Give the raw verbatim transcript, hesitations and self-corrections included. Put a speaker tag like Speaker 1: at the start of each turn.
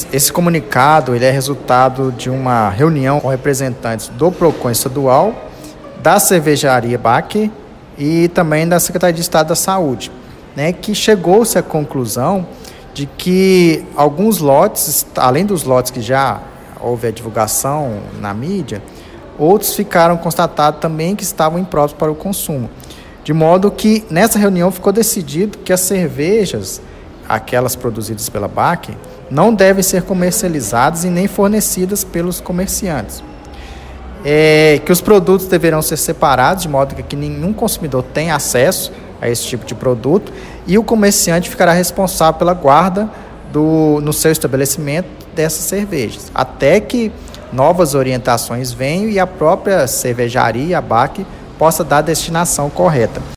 Speaker 1: Esse comunicado ele é resultado de uma reunião com representantes do PROCON estadual, da cervejaria Baker e também da Secretaria de Estado da Saúde, né, que chegou-se à conclusão de que alguns lotes, além dos lotes que já houve a divulgação na mídia, outros ficaram constatados também que estavam impróprios para o consumo. De modo que nessa reunião ficou decidido que as cervejas, aquelas produzidas pela Baker, não devem ser comercializadas e nem fornecidas pelos comerciantes. É, que os produtos deverão ser separados, de modo que nenhum consumidor tenha acesso a esse tipo de produto, e o comerciante ficará responsável pela guarda do, no seu estabelecimento dessas cervejas, até que novas orientações venham e a própria cervejaria, a Baker, possa dar a destinação correta.